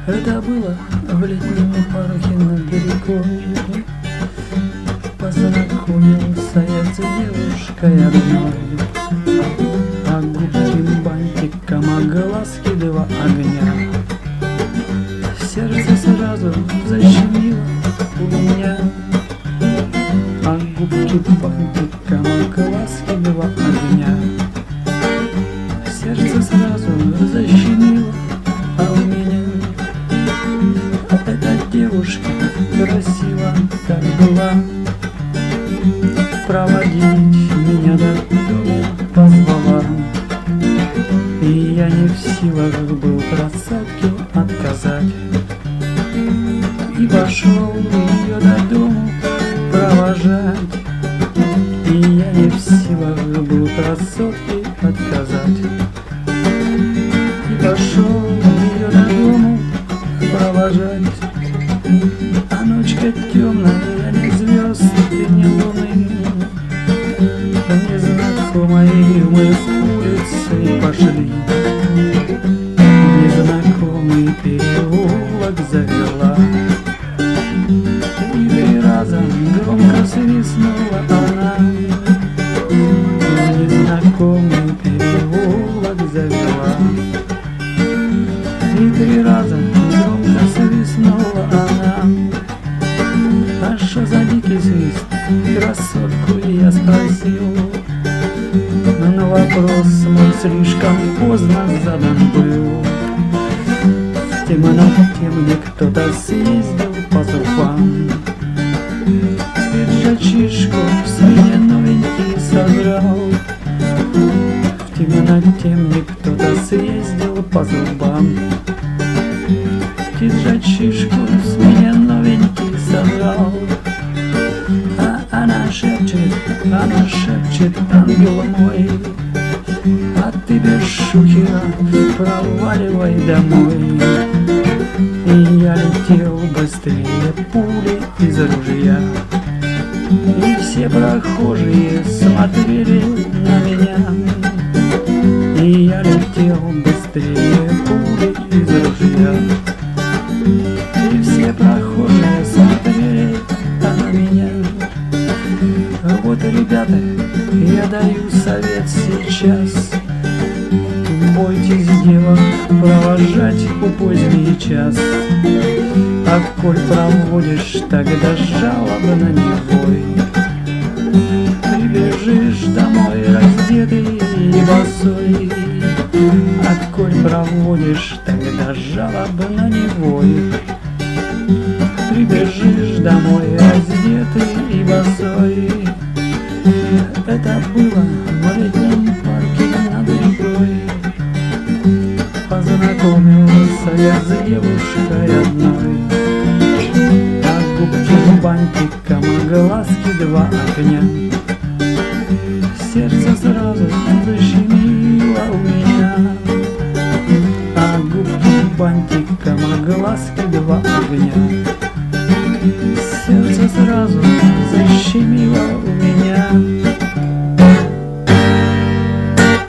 Это было в летнем парке над рекой. Познакомился я с девушкой одной, а губки бантиком, а глазки два огня. Сердце сразу защемило у меня, а губки бантиком, а глазки два огня. Сердце сразу защемило, а у меня эта девушка красива так была. Проводить меня до дома позвала, и я не в силах был красотке отказать. И пошел ее до дома провожать, и я не в силах был красотке отказать. И пошел ее до дома провожать, а ночка темная, ни звезд, ни луны. Незнакомые мы улицы пошли, незнакомый переулок завела, и 3 раза громко свистнула она. Незнакомый переулок завела, и 3 раза громко свистнула она. А что за дикий свист? Красотку я спросил, но вопрос мой слишком поздно задан был. В темноте мне кто-то съездил по зубам, пиджачишку себе новенький содрал. В темноте мне кто-то съездил по зубам, пиджачишку с меня новенький содрал. А она шепчет, ангел мой, а ты без шухера проваливай домой. И я летел быстрее пули из ружья, и все прохожие смотрели на меня. И я летел быстрее пули из ружья, и все прохожие смотрели на меня. Вот, ребята, я даю совет сейчас: бойтесь девок провожать у поздний час. А коль проводишь, тогда жалобно не вой. Прибежишь домой раздетый и босой, а коль проводишь, тогда жалобно не вой. Прибежишь домой раздетый и босой. Это было в летнем парке над рекой. Познакомился я с девушкой одной, а губки бантиком, а глазки два огня. Сердце сразу защемило у меня, а губки бантиком, а глазки два огня. Сердце сразу защемило у меня.